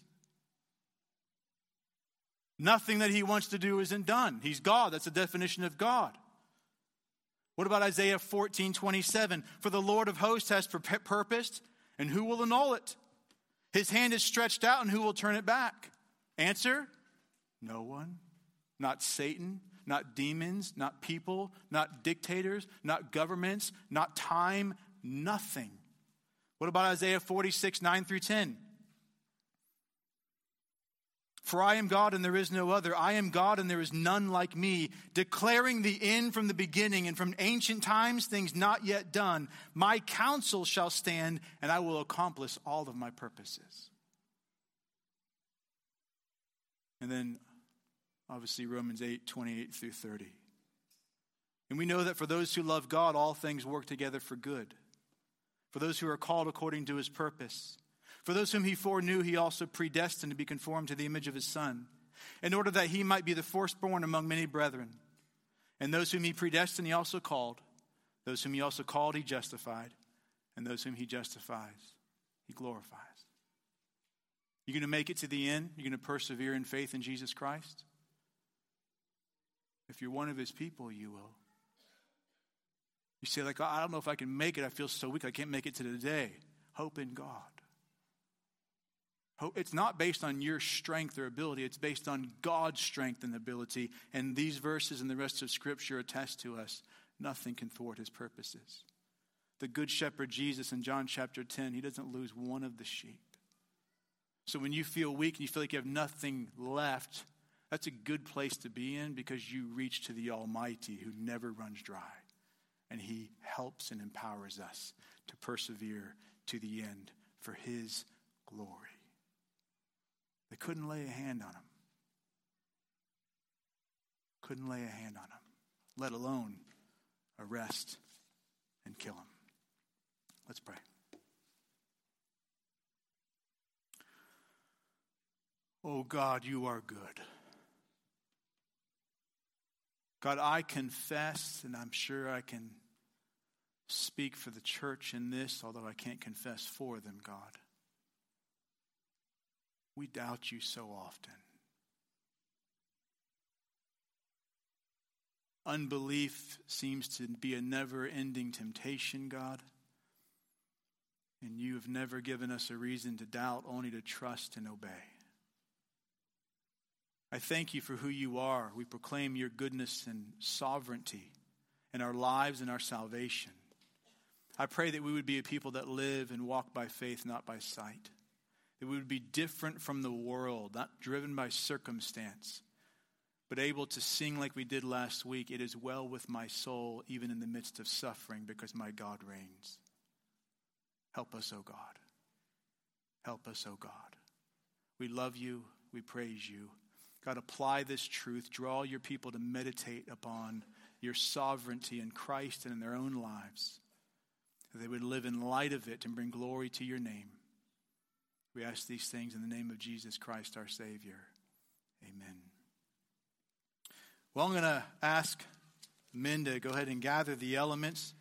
Nothing that he wants to do isn't done. He's God. That's the definition of God. What about Isaiah 14:27? For the Lord of hosts has purposed, and who will annul it? His hand is stretched out, and who will turn it back? Answer, no one. Not Satan, not demons, not people, not dictators, not governments, not time, nothing. What about Isaiah 46:9-10? For I am God and there is no other. I am God and there is none like me, declaring the end from the beginning and from ancient times things not yet done. My counsel shall stand and I will accomplish all of my purposes. And then obviously Romans 8:28-30. And we know that for those who love God, all things work together for good. For those who are called according to his purpose. For those whom he foreknew, he also predestined to be conformed to the image of his Son, in order that he might be the firstborn among many brethren. And those whom he predestined, he also called. Those whom he also called, he justified. And those whom he justifies, he glorifies. You're going to make it to the end? You're going to persevere in faith in Jesus Christ? If you're one of his people, you will. You say, like, I don't know if I can make it. I feel so weak. I can't make it to the day. Hope in God. Hope. It's not based on your strength or ability. It's based on God's strength and ability. And these verses and the rest of Scripture attest to us. Nothing can thwart his purposes. The good shepherd Jesus in John chapter 10, he doesn't lose one of the sheep. So when you feel weak and you feel like you have nothing left, that's a good place to be in because you reach to the Almighty who never runs dry. And he helps and empowers us to persevere to the end for his glory. They couldn't lay a hand on him. Couldn't lay a hand on him, let alone arrest and kill him. Let's pray. Oh God, you are good. God, I confess, and I'm sure I can speak for the church in this, although I can't confess for them, God. We doubt you so often. Unbelief seems to be a never-ending temptation, God. And you have never given us a reason to doubt, only to trust and obey. I thank you for who you are. We proclaim your goodness and sovereignty in our lives and our salvation. I pray that we would be a people that live and walk by faith, not by sight. That we would be different from the world, not driven by circumstance, but able to sing like we did last week, it is well with my soul, even in the midst of suffering, because my God reigns. Help us, O God. Help us, O God. We love you. We praise you. God, apply this truth. Draw your people to meditate upon your sovereignty in Christ and in their own lives. That they would live in light of it and bring glory to your name. We ask these things in the name of Jesus Christ, our Savior. Amen. Well, I'm going to ask men to go ahead and gather the elements.